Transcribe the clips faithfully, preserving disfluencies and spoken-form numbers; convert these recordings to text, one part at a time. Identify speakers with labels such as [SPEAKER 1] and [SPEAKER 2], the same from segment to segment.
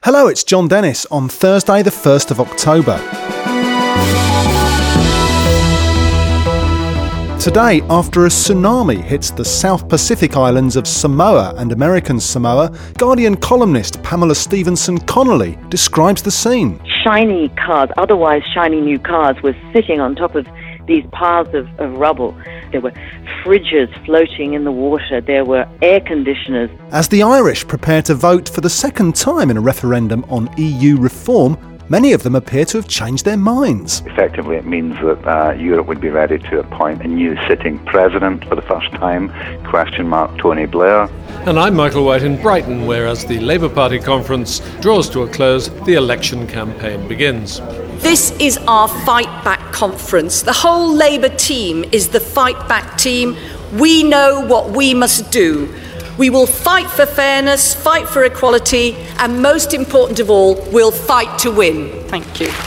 [SPEAKER 1] Hello, it's John Dennis on Thursday the first of October. Today, after a tsunami hits the South Pacific islands of Samoa and American Samoa, Guardian columnist Pamela Stephenson-Connolly describes the scene.
[SPEAKER 2] Shiny cars, otherwise shiny new cars, were sitting on top of these piles of, of rubble. There were fridges floating in the water. There were air conditioners.
[SPEAKER 1] As the Irish prepare to vote for the second time in a referendum on E U reform, many of them appear to have changed their minds.
[SPEAKER 3] Effectively, it means that uh, Europe would be ready to appoint a new sitting president for the first time, question mark Tony Blair.
[SPEAKER 4] And I'm Michael White in Brighton, where as the Labour Party conference draws to a close, the election campaign begins.
[SPEAKER 5] This is our Fight Back conference. The whole Labour team is the Fight Back team. We know what we must do. We will fight for fairness, fight for equality, and most important of all, we'll fight to win. Thank you.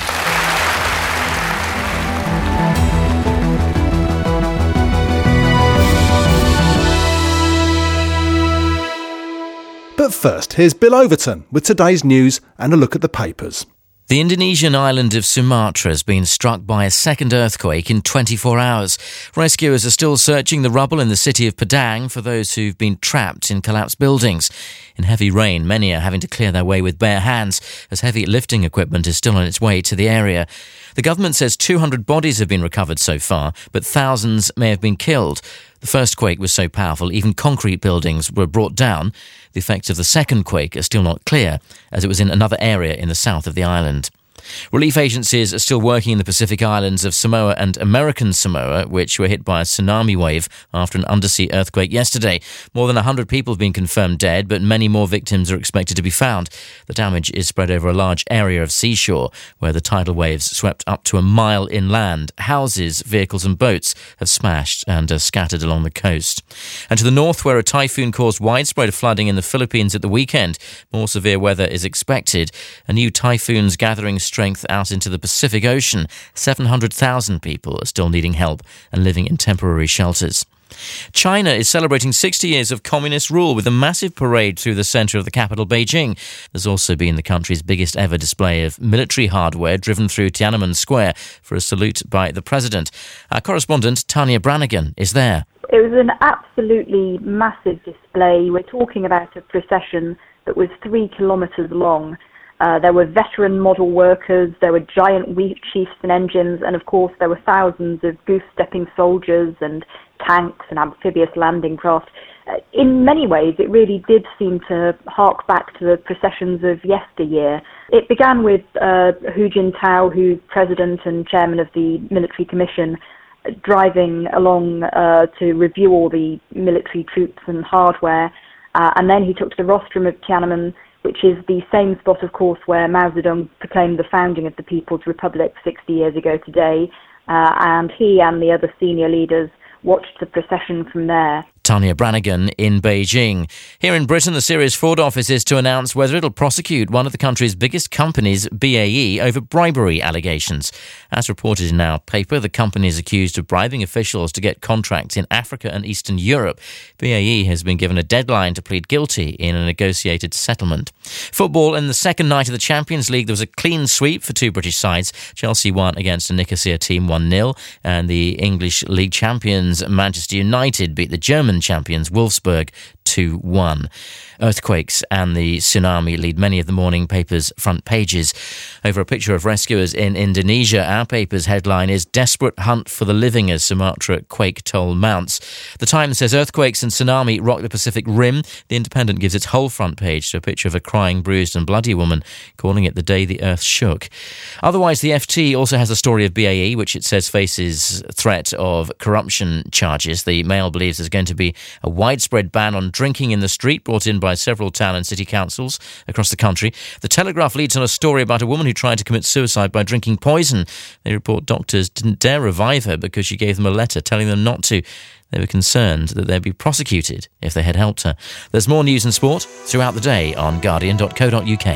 [SPEAKER 1] But first, here's Bill Overton with today's news and a look at the papers.
[SPEAKER 6] The Indonesian island of Sumatra has been struck by a second earthquake in twenty-four hours. Rescuers are still searching the rubble in the city of Padang for those who've been trapped in collapsed buildings. In heavy rain, many are having to clear their way with bare hands as heavy lifting equipment is still on its way to the area. The government says two hundred bodies have been recovered so far, but thousands may have been killed. The first quake was so powerful, even concrete buildings were brought down. The effects of the second quake are still not clear, as it was in another area in the south of the island. Relief agencies are still working in the Pacific islands of Samoa and American Samoa, which were hit by a tsunami wave after an undersea earthquake yesterday. More than one hundred people have been confirmed dead, but many more victims are expected to be found. The damage is spread over a large area of seashore, where the tidal waves swept up to a mile inland. Houses, vehicles and boats have smashed and are scattered along the coast. And to the north, where a typhoon caused widespread flooding in the Philippines at the weekend, more severe weather is expected. A new typhoon's gathering strength out into the Pacific Ocean. seven hundred thousand people are still needing help and living in temporary shelters. China is celebrating sixty years of communist rule with a massive parade through the centre of the capital, Beijing. There's also been the country's biggest ever display of military hardware driven through Tiananmen Square for a salute by the president. Our correspondent, Tanya Brannigan, is there.
[SPEAKER 7] It was an absolutely massive display. We're talking about a procession that was three kilometres long. Uh, there were veteran model workers, there were giant wheat chiefs and engines, and of course there were thousands of goose-stepping soldiers and tanks and amphibious landing craft. Uh, in many ways, it really did seem to hark back to the processions of yesteryear. It began with uh, Hu Jintao, who's president and chairman of the Military Commission, uh, driving along uh, to review all the military troops and hardware, uh, and then he took to the rostrum of Tiananmen, which is the same spot, of course, where Mao Zedong proclaimed the founding of the People's Republic sixty years ago today, uh, and he and the other senior leaders watched the procession from there.
[SPEAKER 6] Tanya Brannigan in Beijing. Here in Britain, the Serious Fraud Office is to announce whether it'll prosecute one of the country's biggest companies, B A E, over bribery allegations. As reported in our paper, the company is accused of bribing officials to get contracts in Africa and Eastern Europe. B A E has been given a deadline to plead guilty in a negotiated settlement. Football, in the second night of the Champions League, there was a clean sweep for two British sides. Chelsea won against a Nicosia team one nil, and the English League champions Manchester United beat the German champions Wolfsburg two one. Earthquakes and the tsunami lead many of the morning papers' front pages. Over a picture of rescuers in Indonesia, our paper's headline is "Desperate Hunt for the Living as Sumatra Quake Toll Mounts." The Times says earthquakes and tsunami rock the Pacific Rim. The Independent gives its whole front page to a picture of a crying, bruised and bloody woman, calling it the day the earth shook. Otherwise, the F T also has a story of B A E, which it says faces threat of corruption charges. The Mail believes there's going to be a widespread ban on drinking in the street, brought in by several town and city councils across the country. The Telegraph leads on a story about a woman who tried to commit suicide by drinking poison. They report doctors didn't dare revive her because she gave them a letter telling them not to. They were concerned that they'd be prosecuted if they had helped her. There's more news and sport throughout the day on guardian dot co dot uk.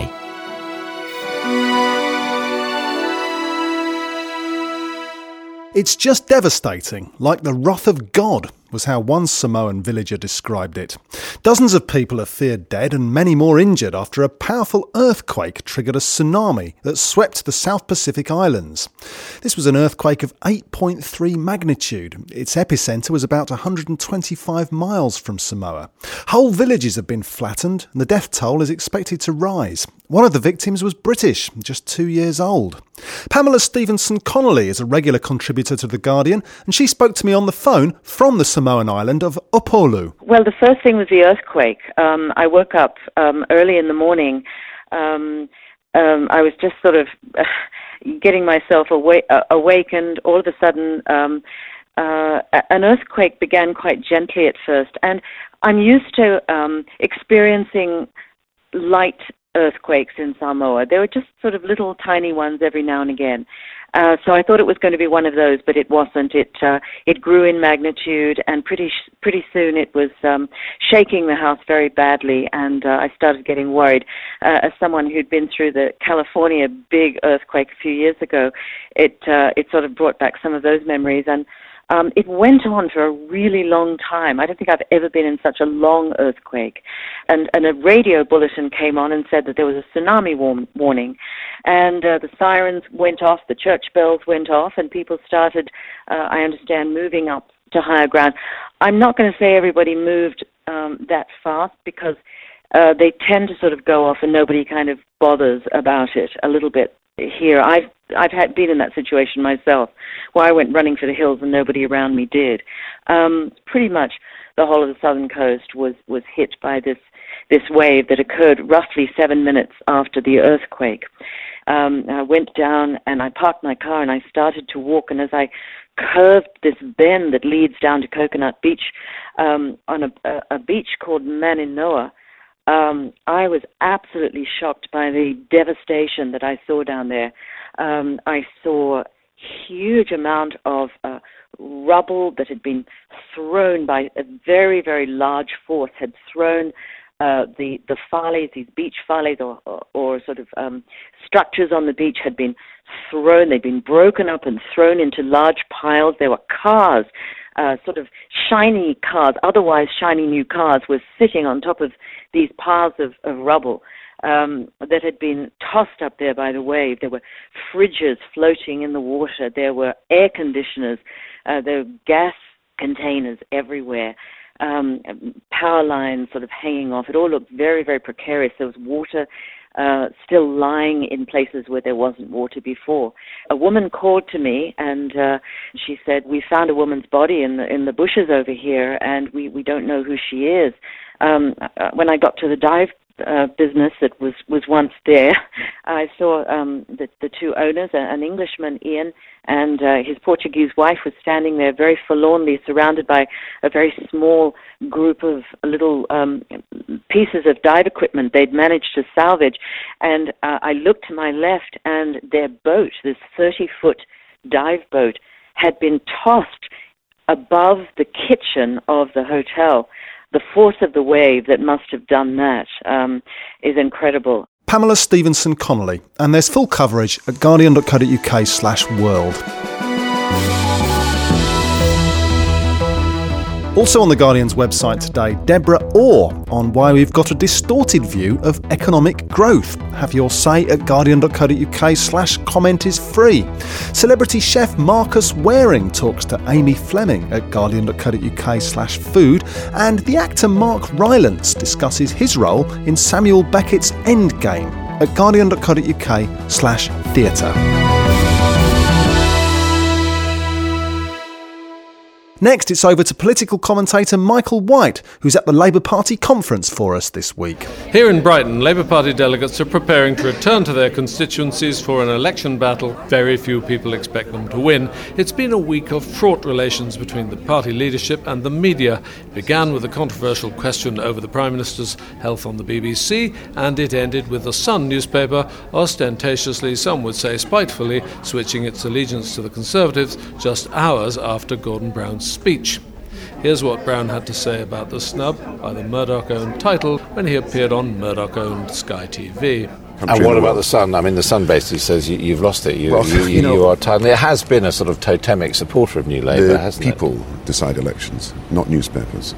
[SPEAKER 1] It's just devastating, like the wrath of God, was how one Samoan villager described it. Dozens of people are feared dead and many more injured after a powerful earthquake triggered a tsunami that swept the South Pacific Islands. This was an earthquake of eight point three magnitude. Its epicentre was about one hundred twenty-five miles from Samoa. Whole villages have been flattened and the death toll is expected to rise. One of the victims was British, just two years old. Pamela Stephenson Connolly is a regular contributor to The Guardian, and she spoke to me on the phone from the Samoan island of Upolu.
[SPEAKER 2] Well, the first thing was the earthquake. Um, I woke up um, early in the morning. Um, um, I was just sort of uh, getting myself awa- uh, awakened. All of a sudden, um, uh, an earthquake began quite gently at first, and I'm used to um, experiencing light earthquakes in Samoa. There were just sort of little tiny ones every now and again. Uh, so I thought it was going to be one of those, but it wasn't. It uh, it grew in magnitude, and pretty sh- pretty soon it was um, shaking the house very badly, and uh, I started getting worried. Uh, as someone who'd been through the California big earthquake a few years ago, it uh, it sort of brought back some of those memories, and Um, it went on for a really long time. I don't think I've ever been in such a long earthquake. And, and a radio bulletin came on and said that there was a tsunami warm, warning. And uh, the sirens went off, the church bells went off, and people started, uh, I understand, moving up to higher ground. I'm not going to say everybody moved um, that fast because uh, they tend to sort of go off and nobody kind of bothers about it a little bit here. I've I've had been in that situation myself, where I went running for the hills and nobody around me did. Um, pretty much the whole of the southern coast was, was hit by this this wave that occurred roughly seven minutes after the earthquake. Um, I went down and I parked my car and I started to walk, and as I curved this bend that leads down to Coconut Beach, um, on a, a, a beach called Maninoa, Um, I was absolutely shocked by the devastation that I saw down there. Um, I saw huge amount of uh, rubble that had been thrown by a very, very large force, had thrown uh, the, the fales, these beach fales or, or, or sort of um, structures on the beach had been thrown. They'd been broken up and thrown into large piles. There were cars, uh, sort of shiny cars, otherwise shiny new cars, were sitting on top of these piles of, of rubble um, that had been tossed up there by the wave. There were fridges floating in the water. There were air conditioners. Uh, there were gas containers everywhere. Um, power lines sort of hanging off. It all looked very, very precarious. There was water uh, still lying in places where there wasn't water before. A woman called to me and uh, she said, "We found a woman's body in the in the bushes over here, and we, we don't know who she is." Um, when I got to the dive uh, business that was, was once there, I saw um, the, the two owners, an Englishman, Ian, and uh, his Portuguese wife was standing there very forlornly, surrounded by a very small group of little um, pieces of dive equipment they'd managed to salvage. And uh, I looked to my left, and their boat, this thirty-foot dive boat, had been tossed above the kitchen of the hotel. The force of the wave that must have done that um, is incredible.
[SPEAKER 1] Pamela Stephenson Connolly, and there's full coverage at guardian.co.uk slash world. Also on The Guardian's website today, Deborah Orr on why we've got a distorted view of economic growth. Have your say at guardian.co.uk slash comment is free. Celebrity chef Marcus Waring talks to Amy Fleming at guardian.co.uk slash food. And the actor Mark Rylance discusses his role in Samuel Beckett's Endgame at guardian.co.uk slash theatre. Next, it's over to political commentator Michael White, who's at the Labour Party conference for us this week.
[SPEAKER 4] Here in Brighton, Labour Party delegates are preparing to return to their constituencies for an election battle very few people expect them to win. It's been a week of fraught relations between the party leadership and the media. It began with a controversial question over the Prime Minister's health on the B B C, and it ended with the Sun newspaper ostentatiously, some would say spitefully, switching its allegiance to the Conservatives just hours after Gordon Brown's speech. Here's what Brown had to say about the snub by the Murdoch-owned Title when he appeared on Murdoch-owned Sky T V.
[SPEAKER 8] country.
[SPEAKER 9] And what
[SPEAKER 8] in the
[SPEAKER 9] about
[SPEAKER 8] world.
[SPEAKER 9] the Sun? I mean, the Sun basically says you, you've lost it. You,
[SPEAKER 8] Well,
[SPEAKER 9] you, you,
[SPEAKER 8] you know,
[SPEAKER 9] you are tired. It has been a sort of totemic supporter of New Labour,
[SPEAKER 8] The
[SPEAKER 9] hasn't
[SPEAKER 8] people
[SPEAKER 9] it?
[SPEAKER 8] decide elections, not newspapers.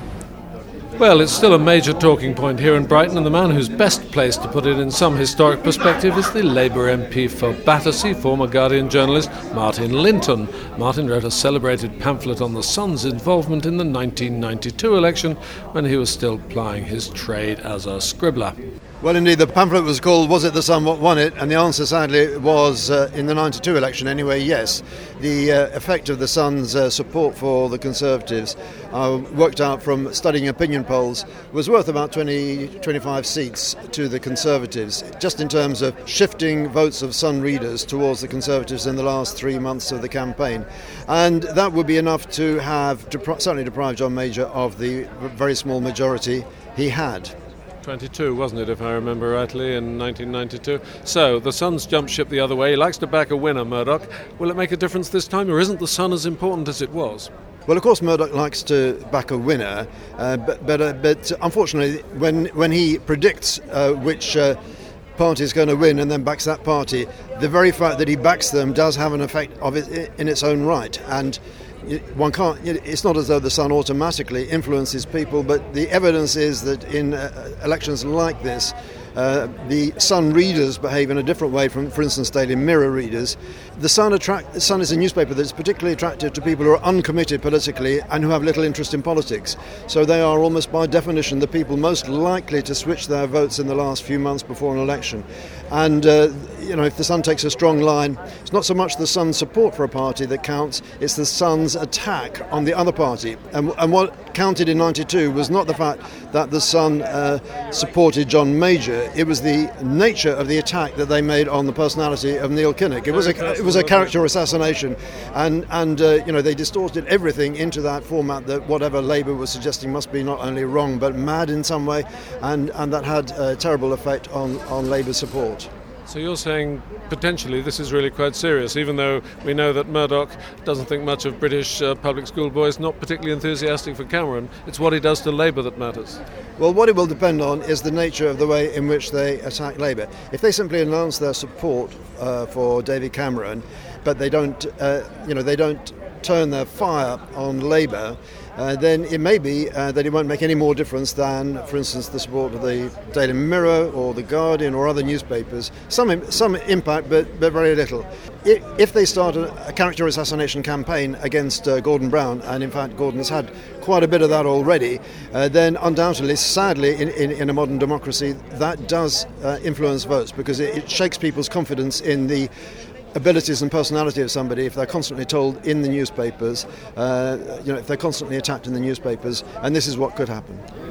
[SPEAKER 4] Well, it's still a major talking point here in Brighton, and the man who's best placed to put it in some historic perspective is the Labour M P for Battersea, former Guardian journalist Martin Linton. Martin wrote a celebrated pamphlet on the Sun's involvement in the nineteen ninety-two election when he was still plying his trade as a scribbler.
[SPEAKER 10] Well, indeed, the pamphlet was called "Was It the Sun What Won It?" and the answer, sadly, was, uh, in the ninety-two election anyway, yes. The uh, effect of the Sun's uh, support for the Conservatives, uh, worked out from studying opinion polls, was worth about twenty, twenty-five seats to the Conservatives, just in terms of shifting votes of Sun readers towards the Conservatives in the last three months of the campaign. And that would be enough to have depri- certainly deprived John Major of the very small majority he had.
[SPEAKER 4] twenty-two, wasn't it, if I remember rightly, in nineteen ninety-two? So, the Sun's jumped ship the other way. He likes to back a winner, Murdoch. Will it make a difference this time, or isn't the Sun as important as it was?
[SPEAKER 10] Well, of course, Murdoch likes to back a winner, uh, but but, uh, but unfortunately, when when he predicts uh, which uh, party is going to win and then backs that party, the very fact that he backs them does have an effect of it in its own right. And one can't. It's not as though the Sun automatically influences people, but the evidence is that in uh, elections like this, uh, the Sun readers behave in a different way from, for instance, Daily Mirror readers. The Sun attract. The Sun is a newspaper that's particularly attractive to people who are uncommitted politically and who have little interest in politics. So they are almost by definition the people most likely to switch their votes in the last few months before an election. And uh, you know, if the Sun takes a strong line, it's not so much the Sun's support for a party that counts; it's the Sun's attack on the other party. And, and what counted in ninety-two was not the fact that the Sun uh, supported John Major; it was the nature of the attack that they made on the personality of Neil Kinnock. It was a it was a character assassination, and and uh, you know, they distorted everything into that format that whatever Labour was suggesting must be not only wrong but mad in some way, and and that had a terrible effect on on Labour's support.
[SPEAKER 4] So you're saying potentially this is really quite serious, even though we know that Murdoch doesn't think much of British uh, public school boys, not particularly enthusiastic for Cameron. It's what he does to Labour that matters.
[SPEAKER 10] Well, what it will depend on is the nature of the way in which they attack Labour. If they simply announce their support uh, for David Cameron, but they don't, uh, you know, they don't turn their fire on Labour, Uh, then it may be uh, that it won't make any more difference than, for instance, the support of the Daily Mirror or the Guardian or other newspapers. Some some impact, but, but very little. If, if they start a, a character assassination campaign against uh, Gordon Brown, and in fact Gordon has had quite a bit of that already, uh, then undoubtedly, sadly, in, in, in a modern democracy, that does uh, influence votes, because it, it shakes people's confidence in the abilities and personality of somebody if they're constantly told in the newspapers, uh, you know, if they're constantly attacked in the newspapers, and this is what could happen.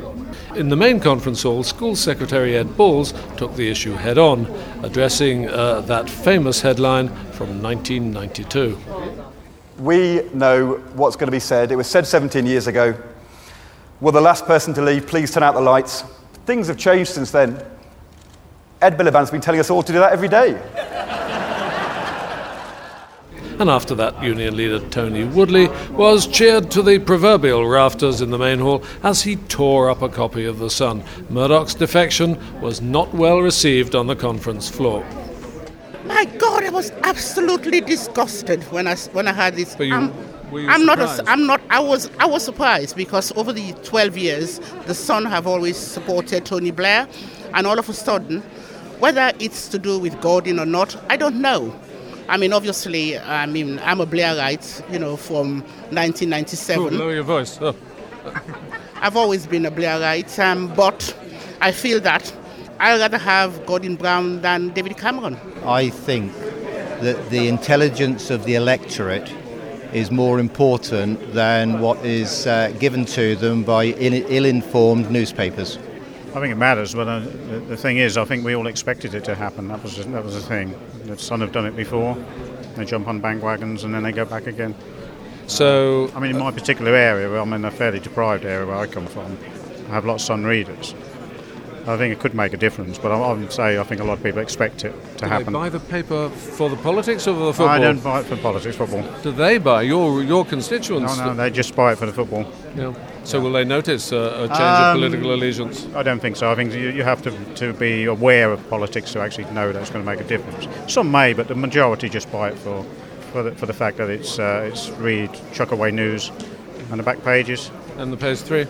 [SPEAKER 4] In the main conference hall, School Secretary Ed Balls took the issue head on, addressing uh, that famous headline from nineteen ninety-two.
[SPEAKER 11] We know what's going to be said. It was said seventeen years ago. Will the last person to leave please turn out the lights? Things have changed since then. Ed Miliband's been telling us all to do that every day.
[SPEAKER 4] And after that, Union leader Tony Woodley was cheered to the proverbial rafters in the main hall as he tore up a copy of The Sun. Murdoch's defection was not well received on the conference floor.
[SPEAKER 12] My God, I was absolutely disgusted when I when I heard this.
[SPEAKER 4] But you,
[SPEAKER 12] I'm,
[SPEAKER 4] were you
[SPEAKER 12] I'm not.
[SPEAKER 4] surprised?
[SPEAKER 12] A, I'm not. I was. I was surprised because over the twelve years, the Sun have always supported Tony Blair, and all of a sudden, whether it's to do with Gordon or not, I don't know. I mean, obviously, I mean, I'm a Blairite, you know, from nineteen ninety-seven.
[SPEAKER 4] Ooh, lower your voice. Oh.
[SPEAKER 12] I've always been a Blairite, um, but I feel that I'd rather have Gordon Brown than David Cameron.
[SPEAKER 13] I think that the intelligence of the electorate is more important than what is uh, given to them by ill- ill-informed newspapers.
[SPEAKER 14] I think it matters, but uh, the, the thing is, I think we all expected it to happen. That was that was the thing. The Sun have done it before. They jump on bandwagons and then they go back again.
[SPEAKER 4] So,
[SPEAKER 14] I mean, in my particular area, I'm in a fairly deprived area where I come from. I have lots of Sun readers. I think it could make a difference, but I, I would say I think a lot of people expect it to
[SPEAKER 4] do
[SPEAKER 14] happen.
[SPEAKER 4] they buy the paper for the politics or for the football?
[SPEAKER 14] I don't buy it for politics, football.
[SPEAKER 4] Do they buy your your constituents?
[SPEAKER 14] No, no, they just buy it for the football.
[SPEAKER 4] Yeah. So will they notice uh, a change
[SPEAKER 14] Um,
[SPEAKER 4] of political allegiance?
[SPEAKER 14] I don't think so. I think you, you have to, to be aware of politics to actually know that's going to make a difference. Some may, but the majority just buy it for for the, for the fact that it's uh, it's read chuck away news on the back pages.
[SPEAKER 4] And the page three.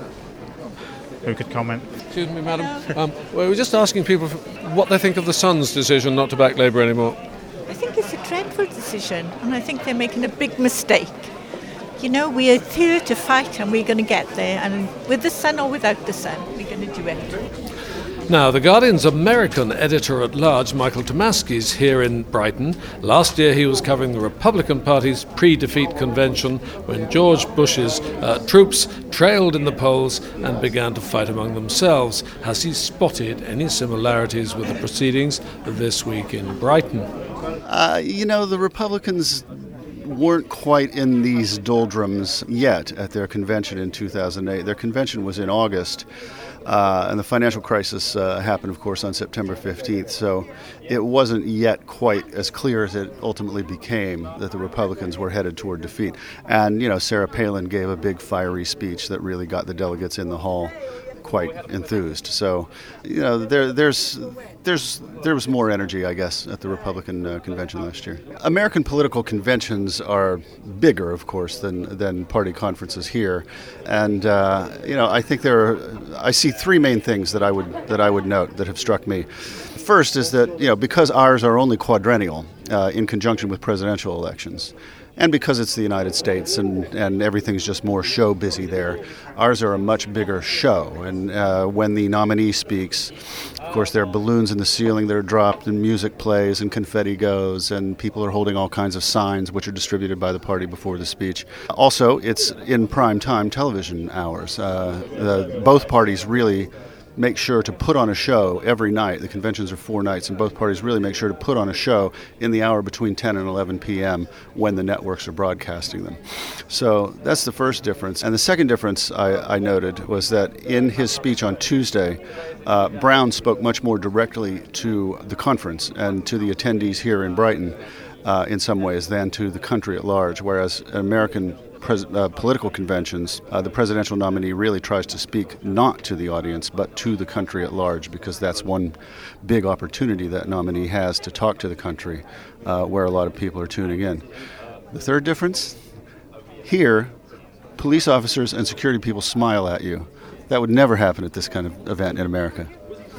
[SPEAKER 14] Who could comment?
[SPEAKER 4] Excuse me, madam. Um, well, we're just asking people what they think of the Sun's decision not to back Labour anymore.
[SPEAKER 15] I think it's a dreadful decision, and I think they're making a big mistake. You know, we are here to fight, and we're going to get there, and with the Sun or without the Sun, we're going to do it.
[SPEAKER 4] Now, The Guardian's American editor-at-large, Michael Tomasky, is here in Brighton. Last year he was covering the Republican Party's pre-defeat convention when George Bush's uh, troops trailed in the polls and began to fight among themselves. Has he spotted any similarities with the proceedings this week in Brighton?
[SPEAKER 16] Uh, you know, the Republicans weren't quite in these doldrums yet at their convention in two thousand eight. Their convention was in August. Uh, and the financial crisis uh, happened, of course, on September fifteenth, so it wasn't yet quite as clear as it ultimately became that the Republicans were headed toward defeat. And, you know, Sarah Palin gave a big fiery speech that really got the delegates in the hall quite enthused. So, you know, there, there's there's there was more energy, I guess, at the Republican uh, convention last year. American political conventions are bigger, of course, than than party conferences here, and uh, you know, I think there are. I see three main things that I would that I would note that have struck me. First is that, you know, because ours are only quadrennial uh, in conjunction with presidential elections, and because it's the United States and, and everything's just more show busy there, ours are a much bigger show. And uh, when the nominee speaks, of course, there are balloons in the ceiling that are dropped and music plays and confetti goes and people are holding all kinds of signs which are distributed by the party before the speech. Also, it's in prime time television hours. Uh, the, both parties really make sure to put on a show every night. The conventions are four nights, and both parties really make sure to put on a show in the hour between ten and eleven p.m. when the networks are broadcasting them. So that's the first difference. And the second difference I, I noted was that in his speech on Tuesday, uh, Brown spoke much more directly to the conference and to the attendees here in Brighton uh, in some ways than to the country at large, whereas American Pres- uh, political conventions, uh, the presidential nominee really tries to speak not to the audience but to the country at large, because that's one big opportunity that nominee has to talk to the country uh, where a lot of people are tuning in. The third difference, here, police officers and security people smile at you. That would never happen at this kind of event in America.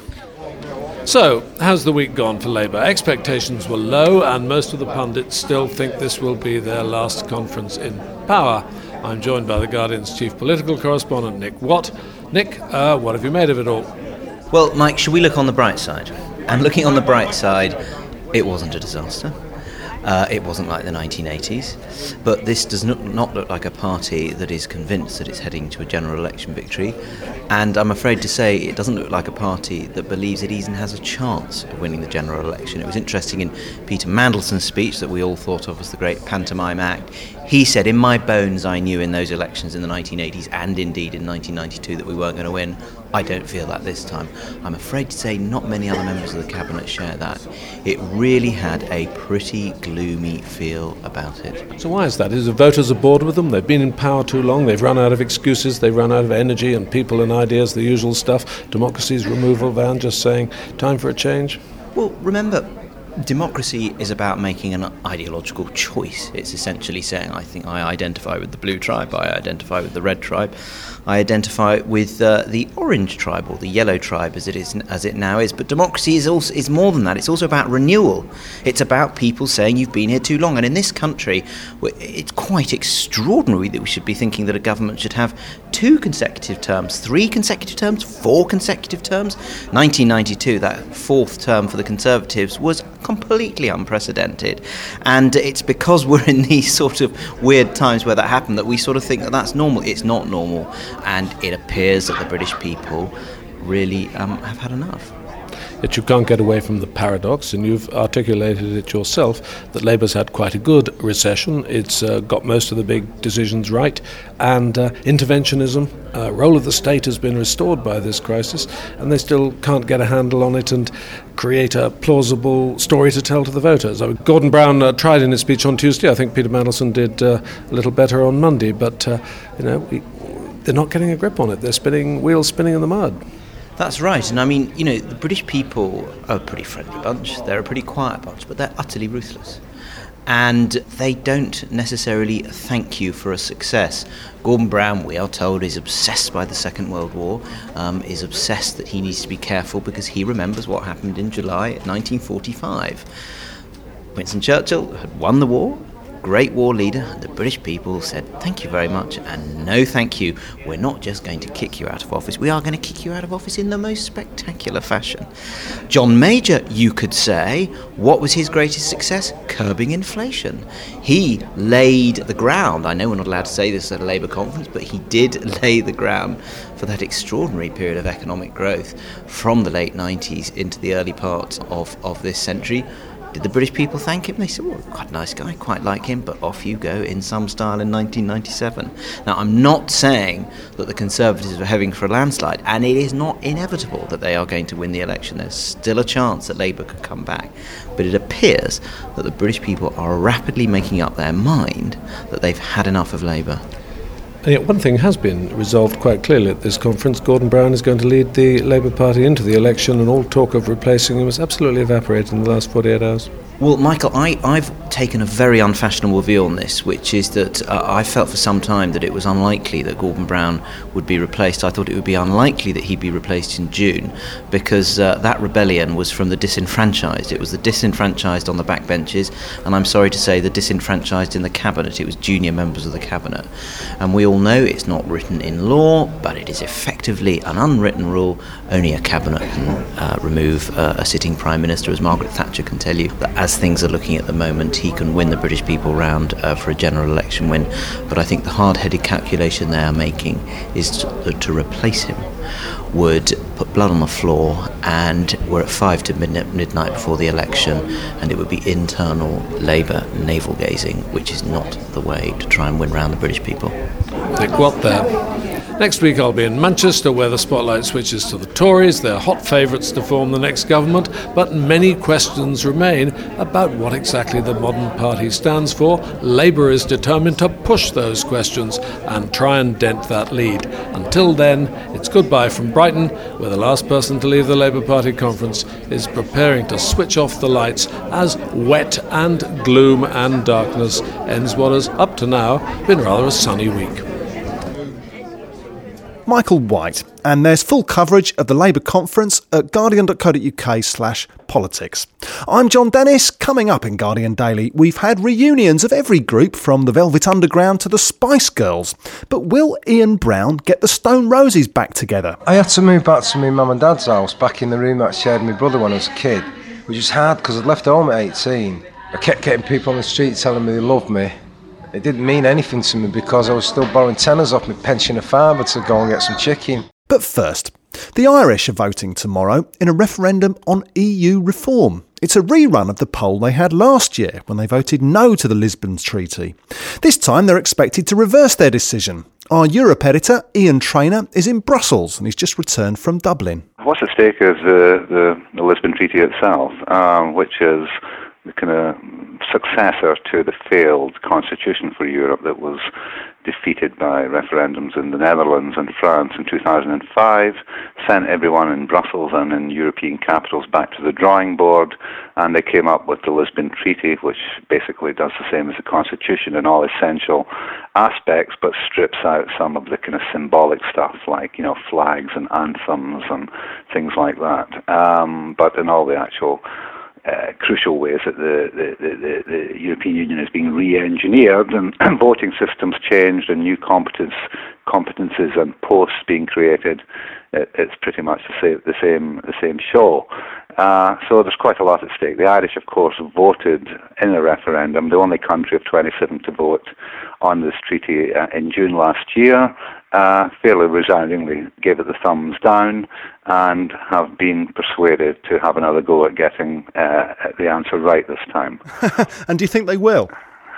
[SPEAKER 4] So, how's the week gone for Labour? Expectations were low, and most of the pundits still think this will be their last conference in power. I'm joined by The Guardian's chief political correspondent, Nick Watt. Nick, uh, what have you made of it all?
[SPEAKER 17] Well, Mike, shall we look on the bright side? And looking on the bright side, it wasn't a disaster. Uh, it wasn't like the nineteen eighties, but this does not, not look like a party that is convinced that it's heading to a general election victory, and I'm afraid to say it doesn't look like a party that believes it even has a chance of winning the general election. It was interesting in Peter Mandelson's speech that we all thought of as the great pantomime act. He said, in my bones I knew in those elections in the nineteen eighties and indeed in nineteen ninety-two that we weren't going to win. I don't feel that this time. I'm afraid to say not many other members of the cabinet share that. It really had a pretty gloomy feel about it.
[SPEAKER 4] So why is that? Is the voters are bored with them? They've been in power too long, they've run out of excuses, they've run out of energy and people and ideas, the usual stuff. Democracy's removal van, just saying, time for a change?
[SPEAKER 17] Well, remember, democracy is about making an ideological choice. It's essentially saying, I think I identify with the blue tribe, I identify with the red tribe, I identify with uh, the orange tribe or the yellow tribe as it is as it now is. But democracy is also is more than that. It's also about renewal. It's about people saying you've been here too long. And in this country, it's quite extraordinary that we should be thinking that a government should have two consecutive terms, three consecutive terms, four consecutive terms. nineteen ninety-two, that fourth term for the Conservatives, was completely unprecedented. And it's because we're in these sort of weird times where that happened that we sort of think that that's normal. It's not normal. And it appears that the British people really um, have had enough.
[SPEAKER 4] Yet you can't get away from the paradox, and you've articulated it yourself, that Labour's had quite a good recession. It's uh, got most of the big decisions right, and uh, interventionism, uh, role of the state has been restored by this crisis, and they still can't get a handle on it and create a plausible story to tell to the voters. I mean, Gordon Brown uh, tried in his speech on Tuesday. I think Peter Mandelson did uh, a little better on Monday, but uh, you know, we, they're not getting a grip on it. They're spinning wheels spinning in the mud.
[SPEAKER 17] That's right. And I mean, you know, the British people are a pretty friendly bunch. They're a pretty quiet bunch, but they're utterly ruthless. And they don't necessarily thank you for a success. Gordon Brown, we are told, is obsessed by the Second World War, um, is obsessed that he needs to be careful because he remembers what happened in July nineteen forty-five. Winston Churchill had won the war, great war leader. The British people said, thank you very much, and no thank you. We're not just going to kick you out of office, we are going to kick you out of office in the most spectacular fashion. John Major, you could say, what was his greatest success? Curbing inflation. He laid the ground, I know we're not allowed to say this at a Labour conference, but he did lay the ground for that extraordinary period of economic growth from the late nineties into the early part of, of this century. Did the British people thank him? They said, well, quite a nice guy, quite like him, but off you go in some style in nineteen ninety-seven. Now, I'm not saying that the Conservatives are heading for a landslide, and it is not inevitable that they are going to win the election. There's still a chance that Labour could come back. But it appears that the British people are rapidly making up their mind that they've had enough of Labour.
[SPEAKER 4] And yet one thing has been resolved quite clearly at this conference. Gordon Brown is going to lead the Labour Party into the election, and all talk of replacing him has absolutely evaporated in the last forty-eight hours.
[SPEAKER 17] Well, Michael, I, I've taken a very unfashionable view on this, which is that uh, I felt for some time that it was unlikely that Gordon Brown would be replaced. I thought it would be unlikely that he'd be replaced in June, because uh, that rebellion was from the disenfranchised. It was the disenfranchised on the backbenches, and I'm sorry to say the disenfranchised in the cabinet. It was junior members of the cabinet. And we all know it's not written in law, but it is effectively an unwritten rule. Only a cabinet can uh, remove uh, a sitting Prime Minister, as Margaret Thatcher can tell you. That as things are looking at the moment, he can win the British people round uh, for a general election win. But I think the hard-headed calculation they are making is to, to replace him would put blood on the floor, and we're at five to midnight, midnight before the election, and it would be internal Labour navel-gazing, which is not the way to try and win round the British people.
[SPEAKER 4] Dick Watt there. Next week I'll be in Manchester, where the spotlight switches to the Tories. They're hot favourites to form the next government, but many questions remain about what exactly the modern party stands for. Labour is determined to push those questions and try and dent that lead. Until then, it's goodbye from Brighton, where the last person to leave the Labour Party conference is preparing to switch off the lights as wet and gloom and darkness ends what has, up to now, been rather a sunny week.
[SPEAKER 1] Michael White, and there's full coverage of the Labour conference at guardian.co.uk slash politics. I'm John Dennis. Coming up in Guardian Daily, we've had reunions of every group from the Velvet Underground to the Spice Girls. But will Ian Brown get the Stone Roses back together?
[SPEAKER 18] I had to move back to my mum and dad's house, back in the room that I shared with my brother when I was a kid, which was hard because I'd left home at eighteen. I kept getting people on the street telling me they loved me. It didn't mean anything to me because I was still borrowing tenors off my pensioner father to go and get some chicken.
[SPEAKER 1] But first, the Irish are voting tomorrow in a referendum on E U reform. It's a rerun of the poll they had last year when they voted no to the Lisbon Treaty. This time they're expected to reverse their decision. Our Europe editor, Ian Trainer, is in Brussels and he's just returned from Dublin.
[SPEAKER 3] What's at stake is the, the, the Lisbon Treaty itself, um, which is the kind of successor to the failed constitution for Europe that was defeated by referendums in the Netherlands and France in two thousand five, sent everyone in Brussels and in European capitals back to the drawing board, and they came up with the Lisbon Treaty, which basically does the same as the constitution in all essential aspects, but strips out some of the kind of symbolic stuff like, you know, flags and anthems and things like that. Um, but in all the actual Uh, crucial ways that the, the, the, the European Union is being re-engineered and voting systems changed and new competence, competences and posts being created, it, it's pretty much the same, the same, the same show. Uh, so there's quite a lot at stake. The Irish, of course, voted in a referendum, the only country of twenty-seven to vote on this treaty uh, in June last year, uh, fairly resoundingly gave it the thumbs down and have been persuaded to have another go at getting uh, the answer right this time.
[SPEAKER 1] And do you think they will?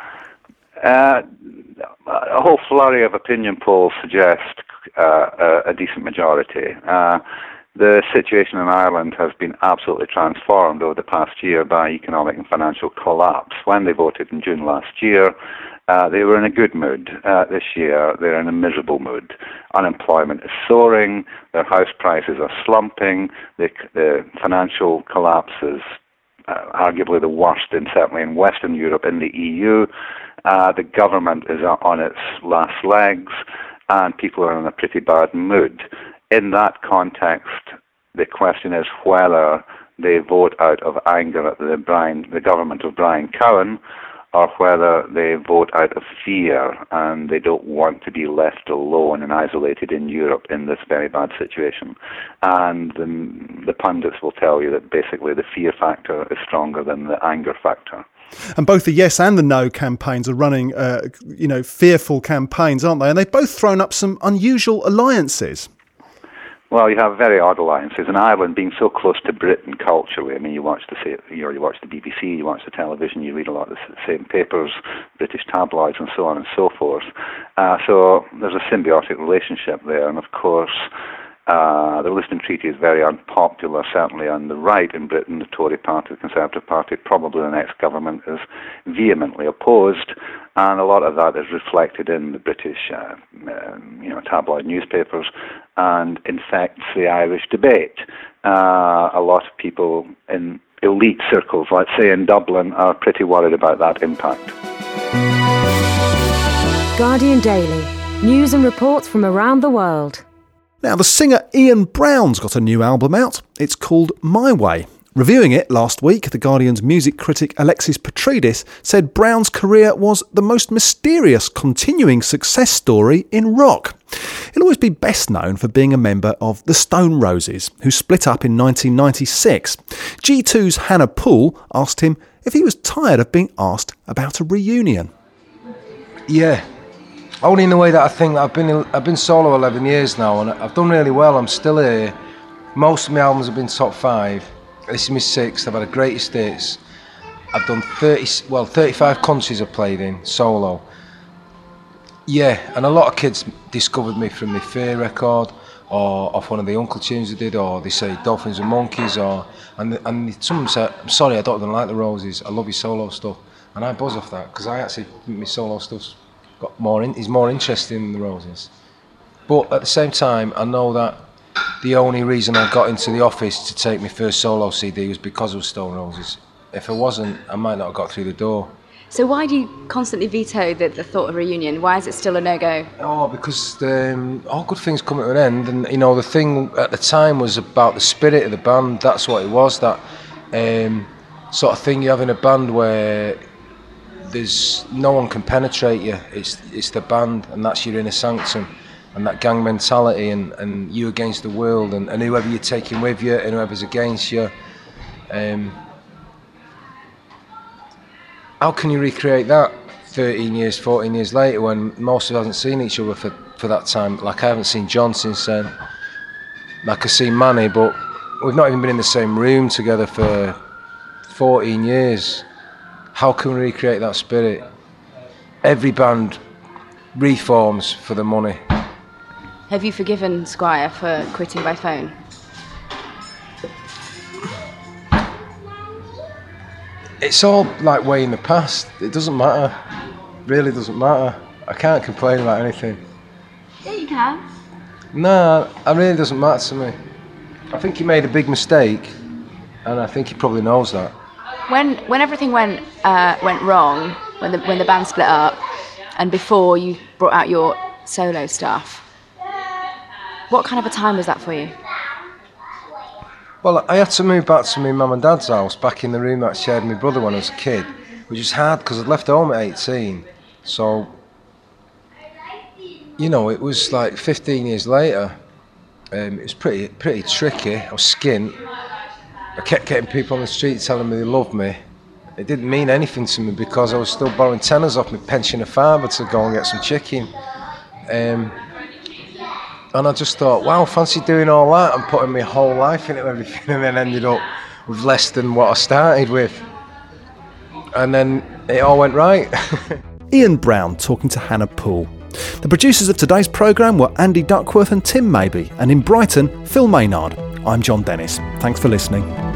[SPEAKER 3] Uh, a whole flurry of opinion polls suggest uh, a, a decent majority. Uh, the situation in Ireland has been absolutely transformed over the past year by economic and financial collapse. When they voted in June last year, uh, they were in a good mood. Uh, this year, they're in a miserable mood. Unemployment is soaring, their house prices are slumping, the, the financial collapse is uh, arguably the worst, in, certainly in Western Europe, in the E U. Uh, the government is on its last legs, and people are in a pretty bad mood. In that context, the question is whether they vote out of anger at the, Brian, the government of Brian Cowen, or whether they vote out of fear and they don't want to be left alone and isolated in Europe in this very bad situation. And the, the pundits will tell you that basically the fear factor is stronger than the anger factor.
[SPEAKER 1] And both the yes and the no campaigns are running, uh, you know, fearful campaigns, aren't they? And they've both thrown up some unusual alliances.
[SPEAKER 3] Well, you have very odd alliances. In Ireland, being so close to Britain culturally, I mean, you watch the you know, you watch the B B C, you watch the television, you read a lot of the same papers, British tabloids, and so on and so forth. Uh, so there's a symbiotic relationship there, and of course, Uh, the Lisbon Treaty is very unpopular, certainly on the right in Britain. The Tory party, the Conservative Party, probably the next government is vehemently opposed, and a lot of that is reflected in the British uh, um, you know, tabloid newspapers and infects the Irish debate. Uh, a lot of people in elite circles, let's say in Dublin, are pretty worried about that impact.
[SPEAKER 19] Guardian Daily. News and reports from around the world.
[SPEAKER 1] Now, the singer Ian Brown's got a new album out. It's called My Way. Reviewing it last week, The Guardian's music critic Alexis Petridis said Brown's career was the most mysterious continuing success story in rock. He'll always be best known for being a member of the Stone Roses, who split up in nineteen ninety-six. G two's Hannah Poole asked him if he was tired of being asked about a reunion.
[SPEAKER 18] Yeah. Only in the way that I think that I've been I've been solo eleven years now, and I've done really well. I'm still here. Most of my albums have been top five. This is my sixth. I've had a great estates. I've done thirty, well, thirty-five countries I've played in solo. Yeah, and a lot of kids discovered me from my Fear record, or off one of the Uncle tunes I did, or they say Dolphins and Monkeys, or and and some of them say, I'm sorry, I don't even like the Roses. I love your solo stuff, and I buzz off that because I actually think my solo stuff's got more in, is more interesting than the Roses. But at the same time, I know that the only reason I got into the office to take my first solo C D was because of Stone Roses. If it wasn't, I might not have got through the door.
[SPEAKER 20] So why do you constantly veto the, the thought of a reunion? Why is it still a no-go?
[SPEAKER 18] Oh, because um, all good things come to an end, and you know the thing at the time was about the spirit of the band. That's what it was. That um, sort of thing you have in a band where there's no one can penetrate you. It's it's the band, and that's your inner sanctum, and that gang mentality, and, and you against the world, and, and whoever you're taking with you, and whoever's against you. Um, how can you recreate that thirteen years, fourteen years later, when most of us haven't seen each other for, for that time? Like I haven't seen John since then. Like I've seen Manny, but we've not even been in the same room together for fourteen years. How can we recreate that spirit? Every band reforms for the money.
[SPEAKER 20] Have you forgiven Squire for quitting by phone?
[SPEAKER 18] It's all like way in the past. It doesn't matter. Really doesn't matter. I can't complain about anything.
[SPEAKER 20] Yeah, you can.
[SPEAKER 18] Nah, it really doesn't matter to me. I think he made a big mistake, and I think he probably knows that.
[SPEAKER 20] When when everything went uh, went wrong, when the when the band split up, and before you brought out your solo stuff, what kind of a time was that for you?
[SPEAKER 18] Well, I had to move back to my mum and dad's house, back in the room that I shared with my brother when I was a kid, which was hard because I'd left home at eighteen. So, you know, it was like fifteen years later. Um, it was pretty pretty tricky. I was skint. I kept getting people on the street telling me they loved me. It didn't mean anything to me because I was still borrowing tenors off my pensioner father to go and get some chicken. Um, and I just thought, wow, fancy doing all that and putting my whole life into everything, and then ended up with less than what I started with. And then it all went right.
[SPEAKER 1] Ian Brown talking to Hannah Poole. The producers of today's programme were Andy Duckworth and Tim Mabey, and in Brighton, Phil Maynard. I'm John Dennis. Thanks for listening.